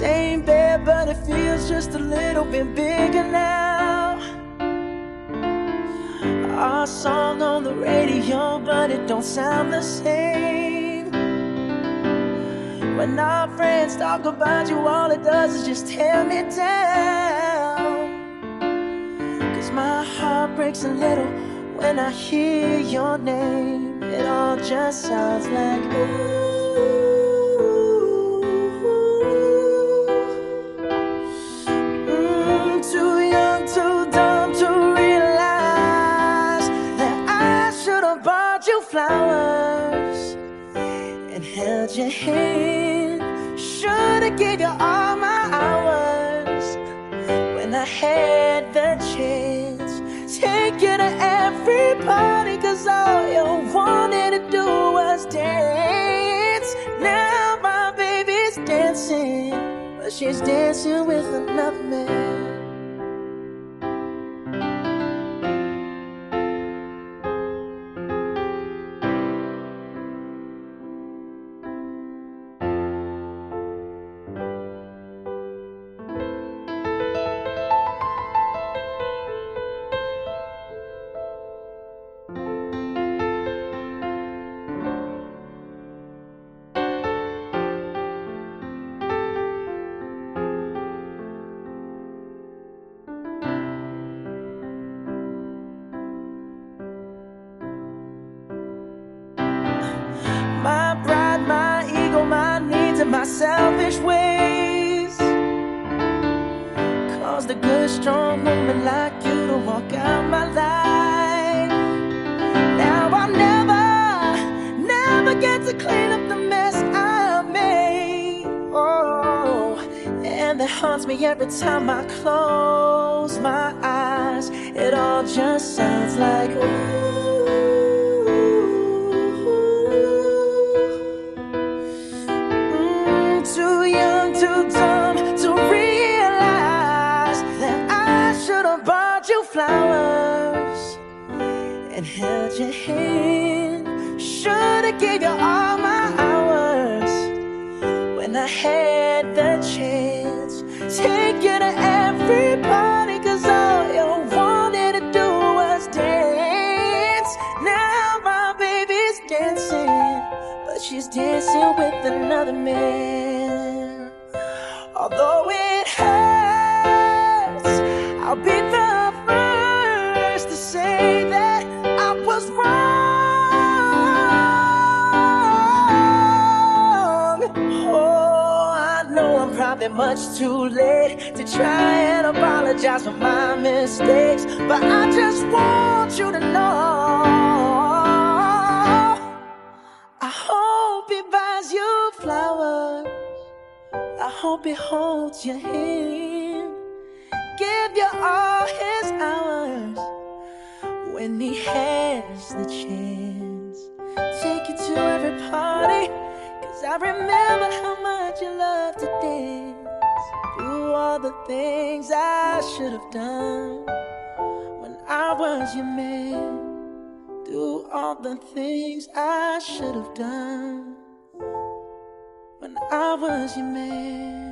Same bed, but it feels just a little bit bigger now. Our song on the radio, but it don't sound the same. When our friends talk about you, all it does is just tear me down. 'Cause my heart breaks a little when I hear your name. It all just sounds like ooh. Too young, too dumb to realize that I should have bought you flowers and held your hand. Should've gave you all my hours when I had the chance. Take you to every party, 'cause all you wanted to do was dance. Now my baby's dancing, but she's dancing with another man. My pride, my ego, my needs, and my selfish ways caused a good, strong woman like you to walk out my life. Now I'll never get to clean up the mess I made. Oh, and that haunts me every time I close my eyes. It all just sounds like ooh. Too young, too dumb to realize that I should have bought you flowers and held your hand. Should have gave you all my hours when I had the chance. Take you to every party, 'cause all you wanted to do was dance. Now my baby's dancing, but she's dancing with another man. Although it hurts, I'll be the first to say that I was wrong. Oh, I know I'm probably much too late to try and apologize for my mistakes, but I just want you to know I hope he buys you flowers. I hope he holds your hand, give you all his hours when he has the chance. Take you to every party, 'cause I remember how much you loved to dance. Do all the things I should have done when I was your man. Do all the things I should have done when I was your man.